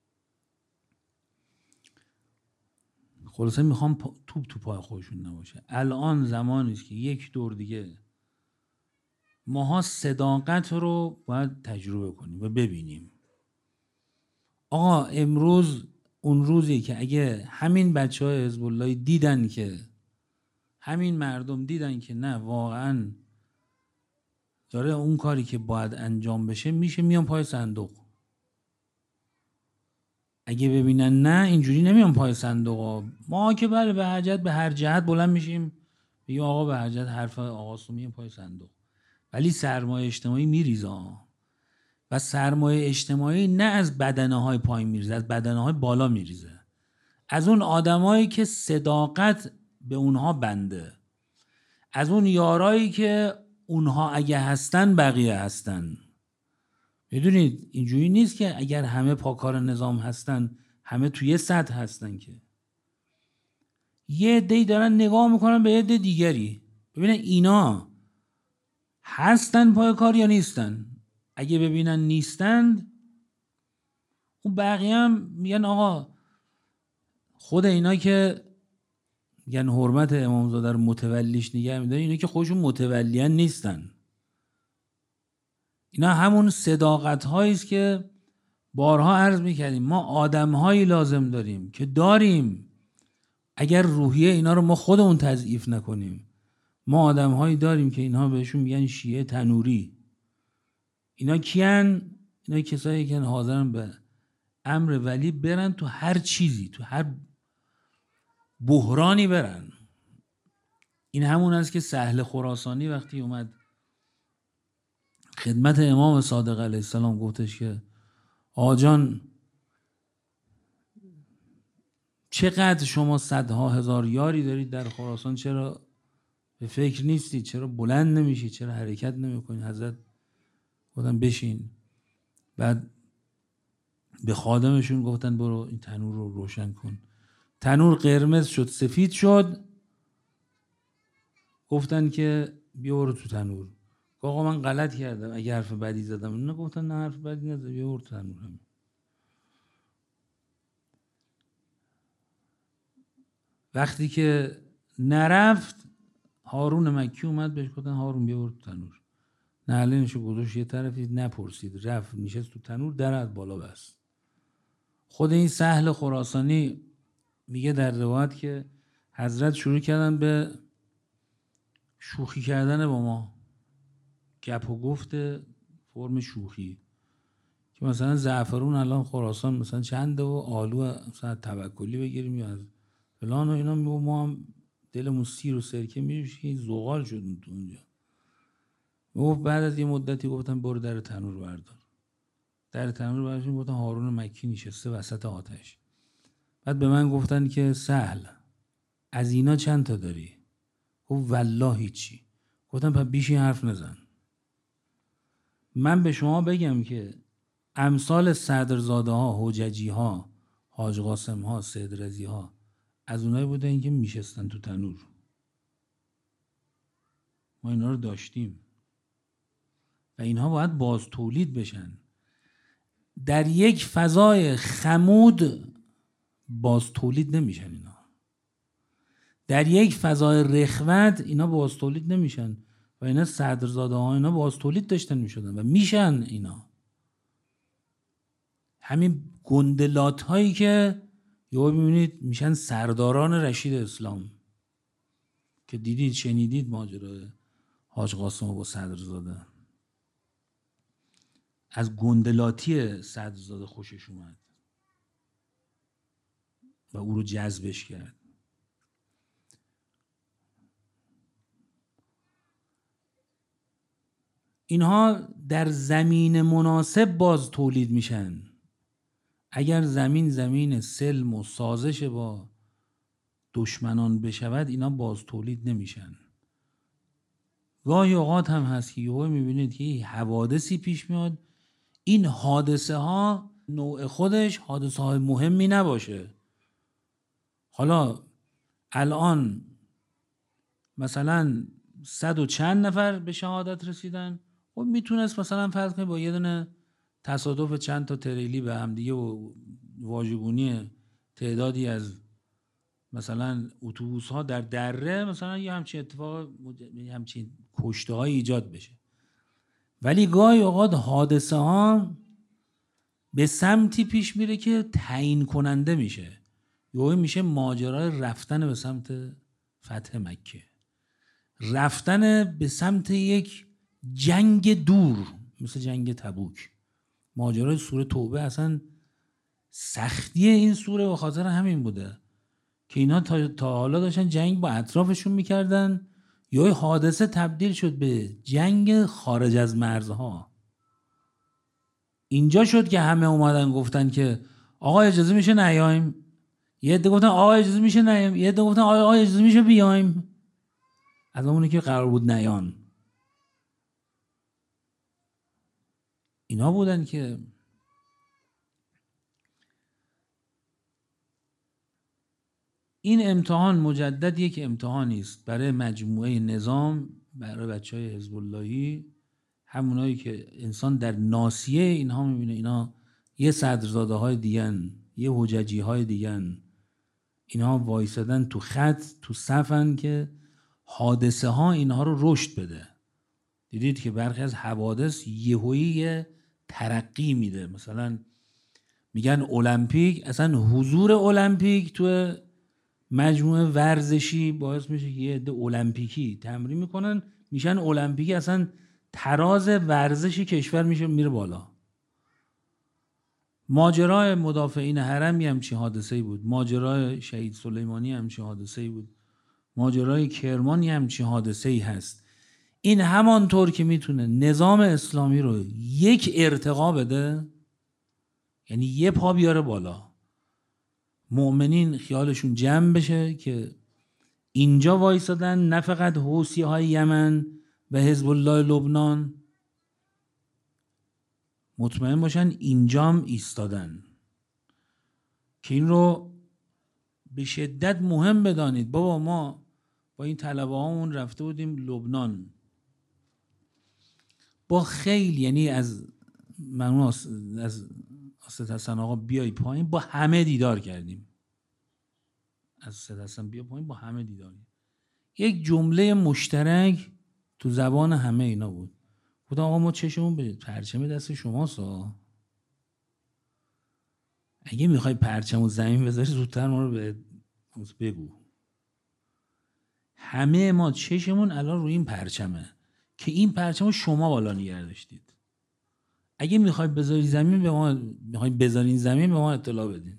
خلاصه میخوام توپ تو پای خودشون نباشه. الان زمانی است که یک دور دیگه ماها صداقت رو باید تجربه کنیم و ببینیم. آقا امروز اون روزی که اگه همین بچهای حزب الله دیدن که همین مردم دیدن که نه واقعا داره اون کاری که باید انجام بشه میشه، میان پای صندوق. اگه ببینن نه اینجوری نمیان پای صندوق، ما که بله به حاجت به هر جهت بلند میشیم بگیم آقا به حجت حرف آقا سومی پای صندوق، ولی سرمایه اجتماعی میریزه. و سرمایه اجتماعی نه از بدنه های پایین میریزه، از بدنه های بالا میریزه، از اون آدمایی که صداقت به اونها بنده، از اون یارایی که اونها اگه هستن بقیه هستن. میدونید اینجوری نیست که اگر همه پاکار نظام هستن همه توی سطح هستن، که یه عده‌ای دارن نگاه میکنن به یه عده دیگری ببینن اینا هستن پای کار یا نیستن. اگه ببینن نیستند، اون بقیه هم میگن آقا خود اینا که میگن حرمت امامزاده رو متولیش نگه میدارن، اینا که خودشون متولیان نیستن. اینا همون صداقت هایی است که بارها عرض میکردیم. ما آدم هایی لازم داریم که داریم، اگر روحیه اینا رو ما خودمون تضعیف نکنیم، ما آدم هایی داریم که اینها بهشون میگن شیعه تنوری. اینا کیان؟ اینا کسایی که حاضرن به امر ولی برن تو هر چیزی، تو هر بحرانی برن. این همون است که سهل خراسانی وقتی اومد خدمت امام صادق علیه السلام گفتش که آجان چقدر شما صدها هزار یاری دارید در خراسان، چرا به فکر نیستید؟ چرا بلند نمیشید؟ چرا حرکت نمیکنید؟ حضرت گفتن بشین. بعد به خادمشون گفتن برو این تنور رو روشن کن. تنور قرمز شد، سفید شد. گفتن که بیا برو تو تنور. آقا من غلط کردم اگه حرف بدی زدم. نه گفتن نه حرف بدی نزد، بیا برو تو تنور. همین. وقتی که نرفت، هارون مکی اومد بهش گفتن هارون بیا برو تو تنور. نعلینشو گذاشت یه طرفی، نپرسید، رفت نشست تو تنور، در از بالا بست. خود این سهل خراسانی میگه در روایت که حضرت شروع کردن به شوخی کردن با ما، گپ و گفت فرم شوخی، که مثلا زعفرون الان خراسان مثلا چنده و آلو مثلا توکلی بگیریم یا از فلان و اینا، ما هم دلمون سیر و سرکه میشه، زغال شد اونجا. گفت بعد از یه مدتی گفتن برو در تنور بردار. در تنور برداشتیم، گفتن هارون مکی نشسته وسط آتش. بعد به من گفتن که سهل از اینا چند تا داری؟ گفت والله هیچی. گفتم پس بیشی حرف نزن. من به شما بگم که امثال صدرزاده ها، حججی ها، حاج قاسم ها، سید رضی ها از اونایی بودن که میشستن تو تنور. ما اینا رو داشتیم و اینها باید باز تولید بشن. در یک فضای خمود باز تولید نمیشن اینا. در یک فضای رخوت اینا باز تولید نمیشن و اینا صدرزاده ها اینا باز تولید داشتن میشدن و میشن. اینا همین گندلات هایی که یهو میبینید میشن سرداران رشید اسلام، که دیدید شنیدید ماجرای حاج قاسم با صدرزاده. از گندلاتی صدرزاده خوشش اومد و او رو جذبش کرد. اینها در زمین مناسب باز تولید میشن. اگر زمین سلم و سازش با دشمنان بشود، اینا باز تولید نمیشن. گاهی اوقات هم هست که یهو میبینید که حوادثی پیش میاد، این حادثه ها نوع خودش حادثه های مهمی نباشه. حالا الان مثلا 100 و چند نفر به شهادت رسیدن، خب میتونست مثلا فرض کنید با یه دونه تصادف چند تا تریلی به هم دیگه و واژگونی تعدادی از مثلا اتوبوس ها در دره مثلا یه همچین اتفاق، همچین کشته های ایجاد بشه. ولی گاهی اوقات حادثه ها به سمتی پیش میره که تعیین کننده میشه. یهو میشه ماجرای رفتن به سمت فتح مکه، رفتن به سمت یک جنگ دور مثل جنگ تبوک. ماجرای سوره توبه اصلا سختی این سوره به خاطر همین بوده که اینا تا حالا داشتن جنگ با اطرافشون میکردن یه حادثه تبدیل شد به جنگ خارج از مرزها. اینجا شد که همه اومدن گفتن که آقا اجازه میشه نیایم، یه عده گفتن آقا اجازه میشه نیایم، یه عده گفتن آقا اجازه میشه بیایم. از اونی که قرار بود نیان اینا بودن که این امتحان مجدد یک امتحانی است برای مجموعه نظام، برای بچهای حزب اللهی، همونایی که انسان در ناصیه اینها میبینه اینا یه صدرزاده های دیگن، یه حججی های دیگن، اینها وایسادن تو خط، تو صفن که حادثه ها اینها رو رشد بده. دیدید که برخی از حوادث یهویی ترقی میده. مثلا میگن المپیک، اصلا حضور المپیک تو مجموعه ورزشی باعث میشه که یه عده المپیکی تمرین میکنن، میشن المپیکی، اصلا تراز ورزشی کشور میشه میره بالا. ماجرای مدافعین حرم هم چی حادثه‌ای بود، ماجرای شهید سلیمانی هم چی حادثه‌ای بود، ماجرای کرمانی هم چی حادثه‌ای هست. این همانطور که میتونه نظام اسلامی رو یک ارتقا بده، یعنی یه پا بیاره بالا، مؤمنین خیالشون جمع بشه که اینجا وایسادن، نه فقط حوثی‌های یمن و حزب الله لبنان، مطمئن باشن اینجام ایستادن. که این رو به شدت مهم بدانید. بابا ما با این طلبه هامون رفته بودیم لبنان، با خیلی، یعنی از ممنون از سید حسن آقا بیای پایین، با همه دیدار کردیم. از سید حسن بیا پایین با همه دیدار کردیم. یک جمله مشترک تو زبان همه اینا بود. گفتم آقا ما چشمون به پرچم دست شماست، اگه میخوای پرچمو زمین بذاری زودتر ما رو به بگو. همه ما چشمون الان روی این پرچمه که این پرچمو شما بالا نگه داشتید. اگه میخوای بذاری زمین به ما، میخوای بذارین زمین به ما اطلاع بدین.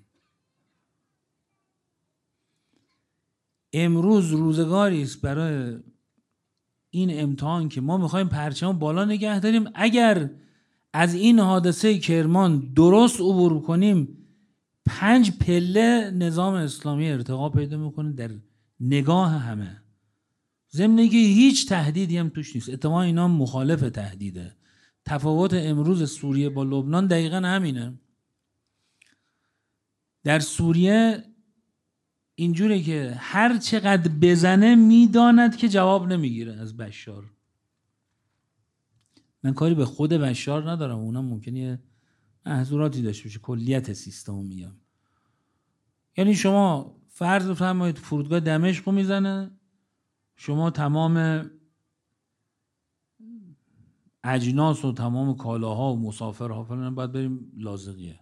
امروز روزگاری است برای این امتحان که ما میخوایم پرچم بالا نگه داریم. اگر از این حادثه کرمان درست عبور کنیم، 5 پله نظام اسلامی ارتقا پیدا میکنه در نگاه همه، ضمن که هیچ تهدیدی هم توش نیست. اتفاقا اینا مخالف تهدیده. تفاوت امروز سوریه با لبنان دقیقا همینه. در سوریه اینجوره که هر چقدر بزنه میداند که جواب نمیگیره از بشار. من کاری به خود بشار ندارم، اونا ممکنه یه محظوراتی داشته باشه، کلیت سیستم میگم. یعنی شما فرض بفرمایید فرودگاه دمشق رو میزنه، شما تمام اجناس و تمام کالاها و مسافرها فلان باید بریم لاذقیه.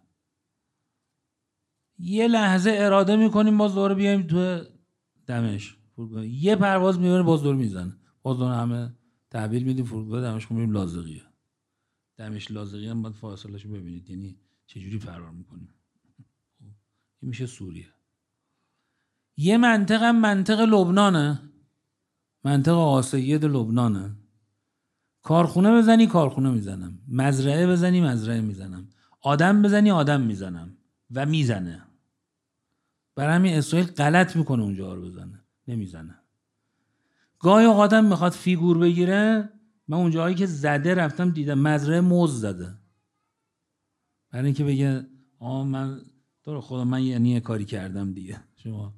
یه لحظه اراده میکنیم باز دوباره بیایم تو دمشق فرودگاه، یه پرواز میبره باز دور میزنه، باز دور همه تحویل میدیم فرودگاه دمشق میریم لاذقیه. دمشق لاذقیه هم باید فاصله‌شو ببینید، یعنی چجوری فرار میکنیم. این میشه سوریه. یه منطقه هم منطقه لبنانه، منطقه آسید لبنانه. کارخونه بزنی کارخونه میزنم، مزرعه بزنی مزرعه میزنم، آدم بزنی آدم میزنم و میزنه. برای همین اسرائیل غلط میکنه اونجا رو بزنه، نمیزنه. گاهی اوقات هم میخواد فیگور بگیره. من اونجاهایی که زده رفتم دیدم مزرعه موز زده، برای اینکه بگه من تو رو خدا من یه کاری کردم دیگه. شما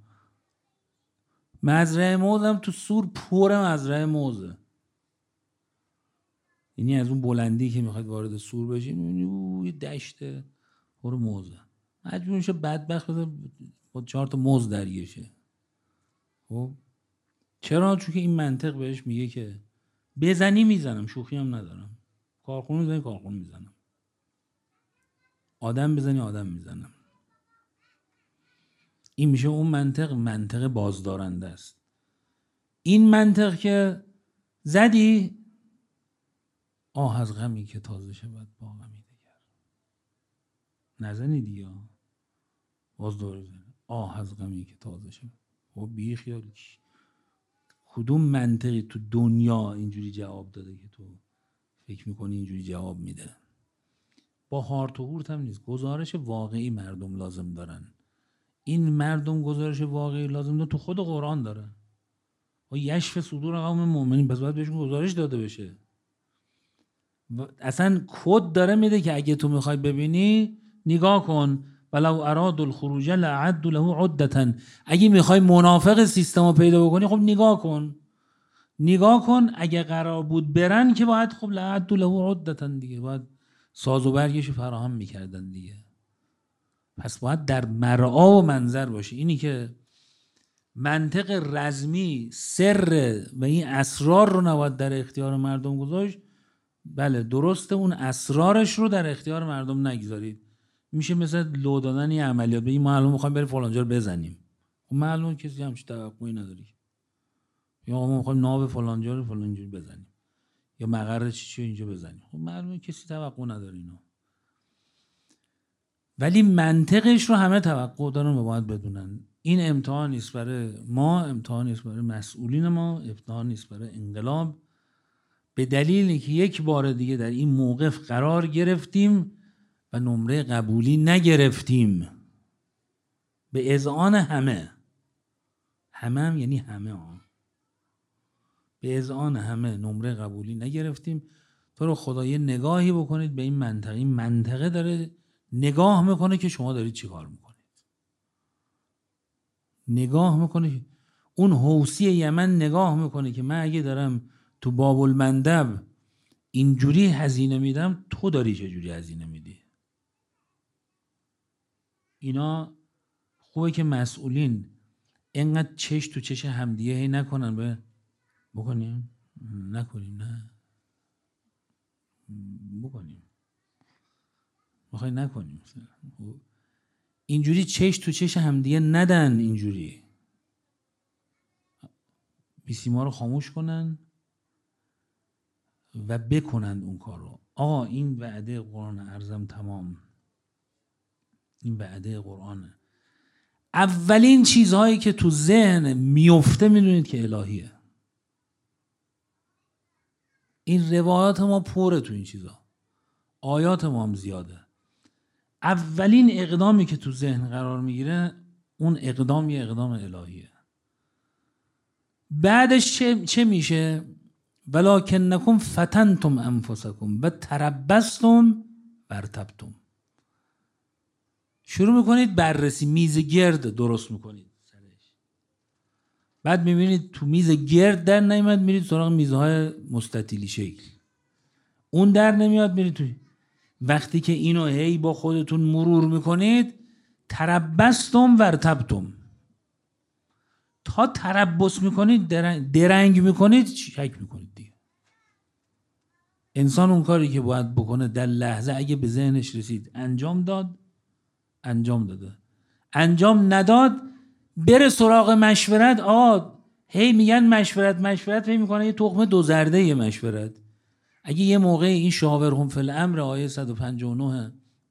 مزرعه موز هم تو سور پر مزرعه موزه، یعنی از اون بلندی که میخواد وارد سور بشی میبینی یه دشته پر موزه، مجبور میشه بدبخت با 4 تا موز درگیر شه. خب چرا؟ چون که این منطق بهش میگه که بزنی میزنم، شوخی هم ندارم. کارخونه بزنی کارخونه میزنم، آدم بزنی آدم میزنم. این میشه اون منطق بازدارنده است. این منطق که زدی، آه از غمی که تازه شود با غمی دگر. نزنی دیگه، باز دوره بزنی آه از غمی که تازه شود. خب بی خیال کدوم منطقی تو دنیا اینجوری جواب داده که تو فکر میکنی اینجوری جواب میده؟ با هارت و هورت هم نیست، گزارش واقعی مردم لازم دارن. این مردم گزارش واقعی لازم دارن تو خود قرآن داره. و یشف صدور قوم مؤمنین، پس باید بهشون گزارش داده بشه. اصلا کد داره میده که اگه تو میخوای ببینی نگاه کن، ولو اراد الخروج لأعد له عدة. اگه میخوای منافق سیستم رو پیدا بکنی، خب نگاه کن اگه قرار بود برن که باید خب لأعد له عدة دیگه، باید ساز و برگش فراهم میکردن دیگه. پس باید در مرعا و منظر باشه. اینی که منطق رزمی سر و این اسرار رو نباید در اختیار مردم گذاشت، بله درسته، اون اسرارش رو در اختیار مردم نگذارید. میشه مثل لو دادن یه عملیات، بگیم ما الان میخوایم بریم فلان جا رو بزنیم، خب معلومه کسی همچین توقعی نداری. یا ما میخوایم ناو فلان جا رو فلان جوری بزنیم، یا مقر چی اینجا بزنیم، خب معلومه کسی توقع نداره اینا. ولی منطقش رو همه توقع دارن و باید بدونن. این امتحان نیست برای ما، امتحان نیست برای مسئولین ما، امتحان نیست برای انقلاب، به دلیلی که یک بار دیگه در این موقف قرار گرفتیم و نمره قبولی نگرفتیم. به اذعان همه هم یعنی همه به اذعان همه نمره قبولی نگرفتیم. تو رو خدا یه نگاهی بکنید به این منطقه. این منطقه داره نگاه میکنه که شما دارید چی کار میکنید. نگاه میکنه، اون حوثی یمن نگاه میکنه که من اگه دارم تو باب المندب اینجوری هزینه میدم، تو داری چجوری هزینه میدی. اینا خوبه که مسئولین اینقدر چش تو چش همدیگه هی نکنن. بکنیم نکنیم، نه بکنیم، میخوای نکنیم، اینجوری چش تو چش همدیگه ندن. اینجوری بیسیما رو خاموش کنن و بکنند اون کار رو. آقا این وعده قرآن، عرضم تمام، این وعده قرآنه. اولین چیزهایی که تو ذهن میفته میدونید که الهیه. این روایات ما پره تو این چیزا، آیات ما هم زیاده. اولین اقدامی که تو ذهن قرار میگیره اون اقدام یه اقدام الهیه. بعدش چه میشه؟ ولکنکم فتنتم انفسکم و تربصتم وارتبتم. شروع میکنید بررسی، میز گرد درست میکنید سرش. بعد میبینید تو میز گرد در نمیاد، میرید سراغ میزهای مستطیلی شکل، اون در نمیاد، میرید توی. وقتی که اینو هی با خودتون مرور میکنید، تربصتم وارتبتم، تا تربص میکنید، درنگ میکنید، شک میکنید دیگه. انسان اون کاری که باید بکنه در لحظه اگه به ذهنش رسید انجام داد، انجام داده. انجام نداد، بره سراغ مشورت. هی میگن مشورت هی میکنه یه تخم دو زرده یه مشورت. اگه یه موقع این شاورهم فی الامر آیه 159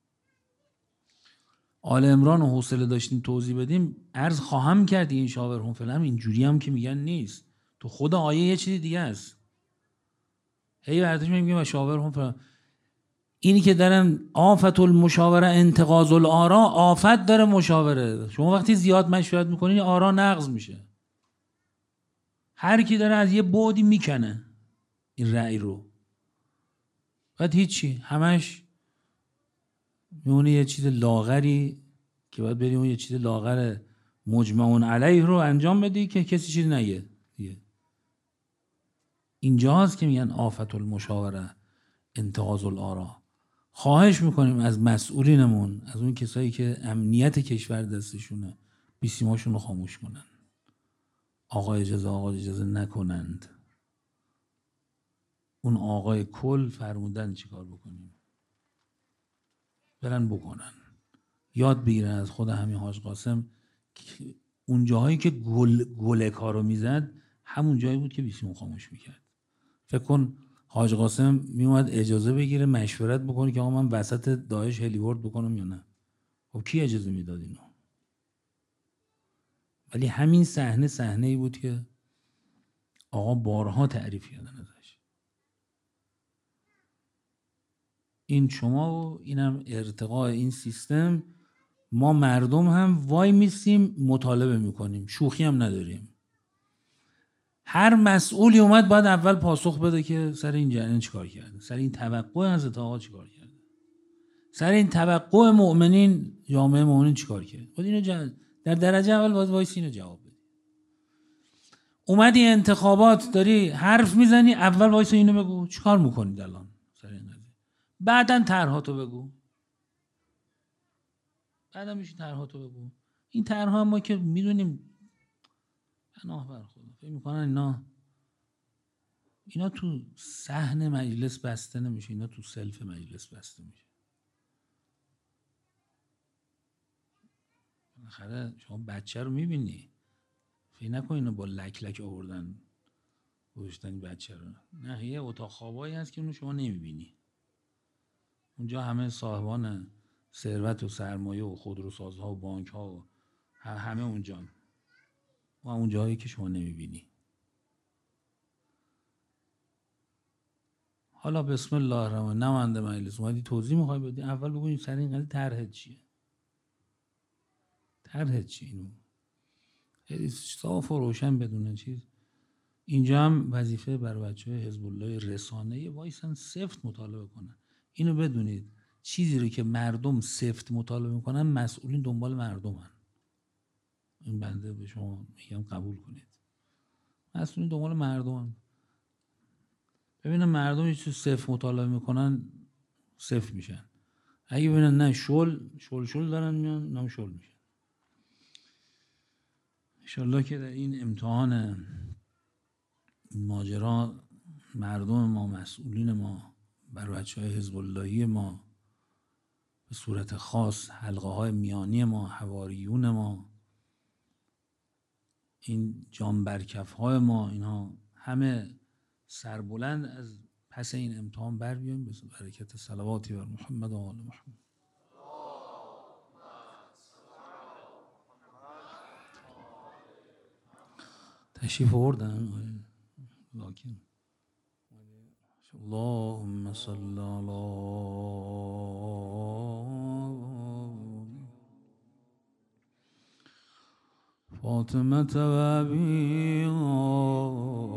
آل عمران و حوصله داشتیم توضیح بدیم، عرض خواهم کرد این شاورهم فی الامر اینجوری هم که میگن نیست، تو خود آیه یه چیزی دیگه است. هی ورتش میگیم و شاورهم فی الامر، اینی که دارن آفت المشاوره انتقاض الآرا، آفت داره مشاوره. شما وقتی زیاد مشورت میکنید آرا نقض میشه، هر کی داره از یه بعدی میکنه این رأی رو، بعد هیچی، همش میونه یه چیز لاغری که باید بریم اون یه چیز لاغر مجمعون علیه رو انجام بدی که کسی چیز نگه دیگه. اینجاست که میگن آفت المشاوره انتقاض الآرا. خواهش میکنیم از مسئولینمون، از اون کسایی که امنیت کشور دستشونه، بیسیماشون رو خاموش کنن. آقا اجازه نکنند. اون آقای کل فرمودن چیکار بکنیم، برن بکنن. یاد بگیرن از خود همین حاج قاسم که اون جاهایی که گل کارو میزد همون جایی بود که بیسیمو خاموش میکرد. فکر کن حاج قاسم میومد اجازه بگیره مشورت بکنه که آقا من وسط داعش هلیورد بکنم یا نه. خب کی اجازه میداد اینو؟ ولی همین صحنه ای بود که آقا بارها تعریف کردن ازش. این شما و اینم ارتقاء این سیستم. ما مردم هم وای میسیم مطالبه میکنیم، شوخی هم نداریم. هر مسئولی اومد باید اول پاسخ بده که سر این جریان چیکار کرده، سر این توقع حضرت آقا چیکار کرده، سر این توقع مؤمنین، جامعه مؤمنین چیکار کرد. باید اینو در درجه اول باید وایس اینو جواب بدی. اومدی انتخابات داری حرف میزنی، اول وایس اینو بگو چیکار میکنید الان سر این قضیه، بعدن طرحاتو بگو. بعدم میشه طرحاتو بگو. این طرحها ما که میدونیم پناه بر خدا، فکر میکنن اینا تو صحن مجلس بسته نمیشه، اینا تو سلف مجلس بسته میشه. بالاخره شما بچه رو میبینی، فکر نکن اینو با لک لک آوردن گذاشتن بچه رو. نه، یه اتاق خوابایی هست که اونو شما نمیبینی. اونجا همه صاحبان ثروت و سرمایه و خودروسازها و بانک ها و همه اونجان، و اون جایی که شما نمیبینی. حالا بسم الله الرحمن، نماینده مجلس اومدی توضیح میخوای بدی، اول بگو سر این قضیه طرحت چیه، طرحت چیه، اینو خیلی صاف و روشن بدون چیز. اینجا هم وظیفه بر بچه‌های حزب الله رسانه‌ای وایسن سفت مطالبه کنن. اینو بدونید چیزی رو که مردم سفت مطالبه میکنن مسئولین دنبال مردمن. این بنده به شما میگم قبول کنید، مسئولین دنبال مردمن. ببینن مردم یه چیز سفت مطالبه میکنن سفت میشن، اگه ببینن نه شل دارن میان، نه شل میشن. انشالله که در این امتحان ماجرا مردم ما، مسئولین ما، بر بچه‌های حزب اللهی ما به صورت خاص، حلقه های میانی ما، حواریون ما، این جانبرکف های ما، اینها همه سربلند از پس این امتحان بر بیایم به برکت صلواتی بر محمد و آل محمد. تشریف آوردن لکن اللهم صل علی فاطمة و أبيها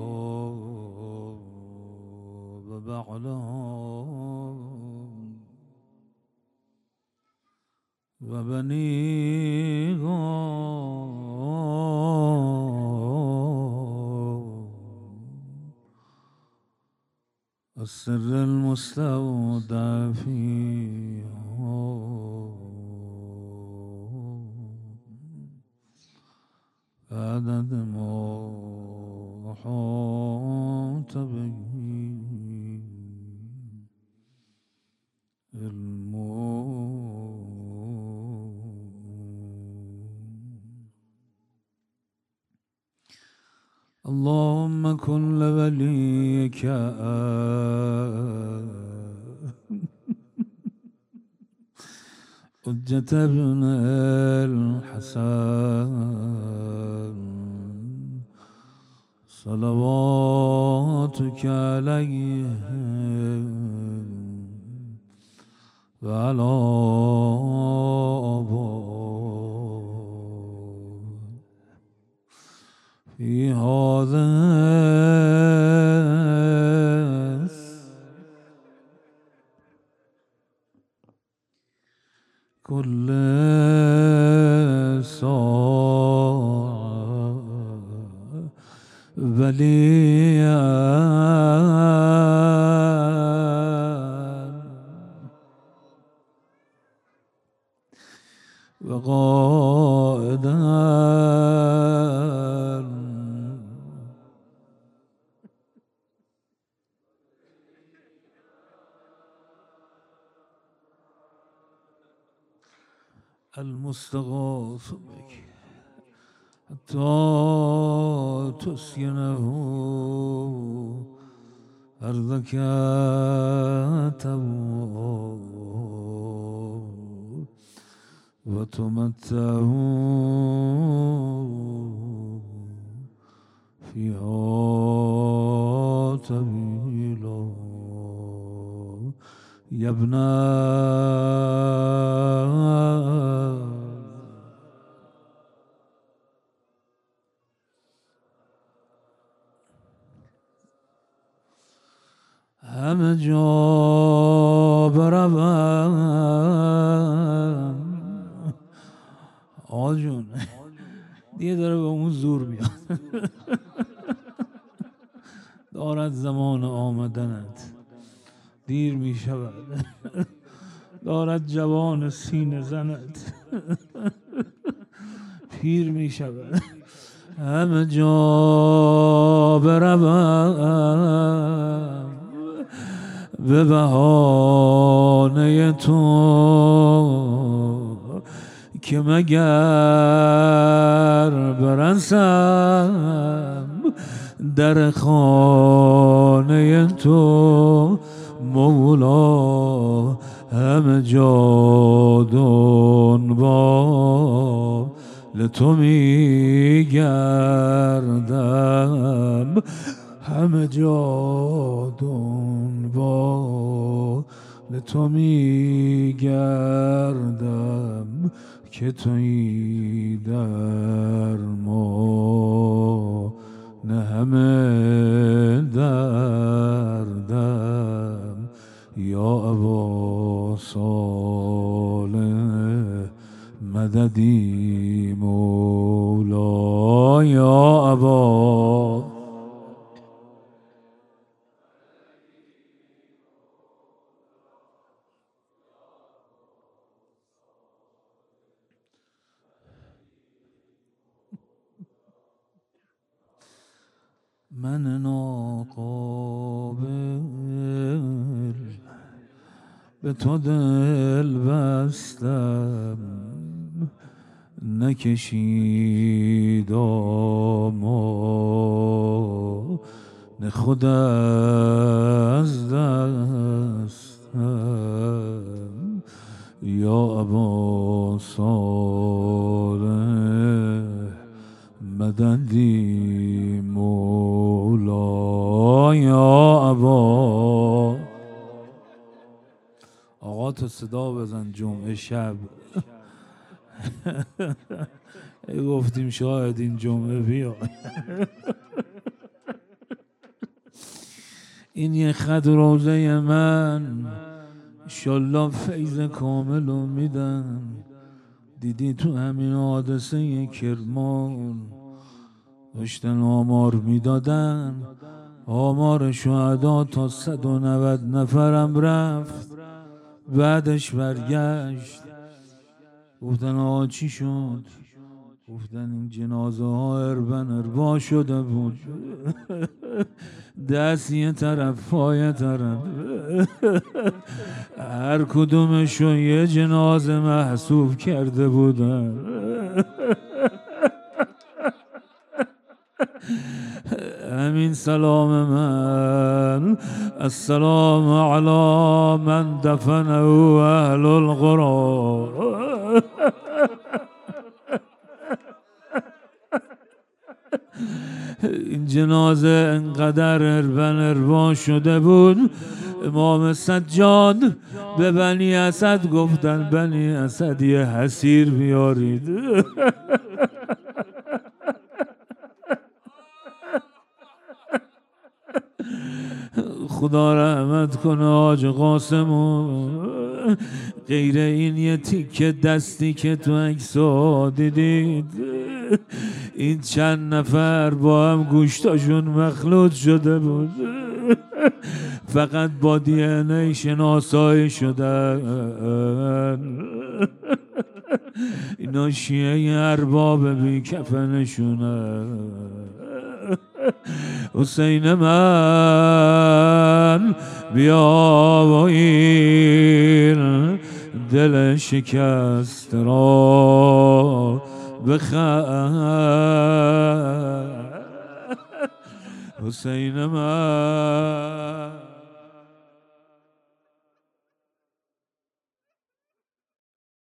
و بعلها و بنيها السر المستودع فيها عدد ما أحاط به علمه. اللهم كن لوليك حجة ابن الحسن صلواتك عليه وعلى آبائه في هذا كل ساعة وليا وقائدا المستغاث بك حتى تسكنه أرضك وتمتعه فيها طويل يا ابن همه جا بروم آقا جون دیگه داره به اون زور میاد دارد زمان آمدنت دیر می شود دارد جوان سینه زنت پیر می شود همه جا بروم به بهانه تو که مگر برسم در خانه تو مولا همه جا دنبال تو میگردم همه جا دنبال تو میگردم که تویی درمان همه دردم یا ابا صالح مددی مولا یا ابا من ناقابل به تو دل بستم نکشید آما نه خود از دستم یا ابا صالح مددی مولا یا ابا آقا تو صدا بزن جمعه شب گفتیم شاید این جمعه بیا این یه خط روزه من انشالله فیض کامل رو میدن دیدی تو همین حادثه کرمان داشتن آمار میدادن آمار شهدا تا 190 نفرم رفت بعدش برگشت گفتن آقا چی شد گفتن این جنازه ها اربا شده بود دست یه طرف پای طرف هر کدومشو یه جنازه محسوب کرده بودن همین سلام من السلام علی من دفنه اهل القرى این جنازه انقدر اربا شده بود امام سجاد به بنی اسد گفتن بنی اسد یه حسیر بیارید خدا رحمت کنه حاج قاسمو غیر این یه تیکه دستی که تو عکس‌ها دیدید این چند نفر با هم گوشتاشون مخلوط شده بود فقط با دی ان ای شناسایی شدن اینا شیعه ارباب بی کفنشونن حسین من بیا و این دل شکست را بخر حسین من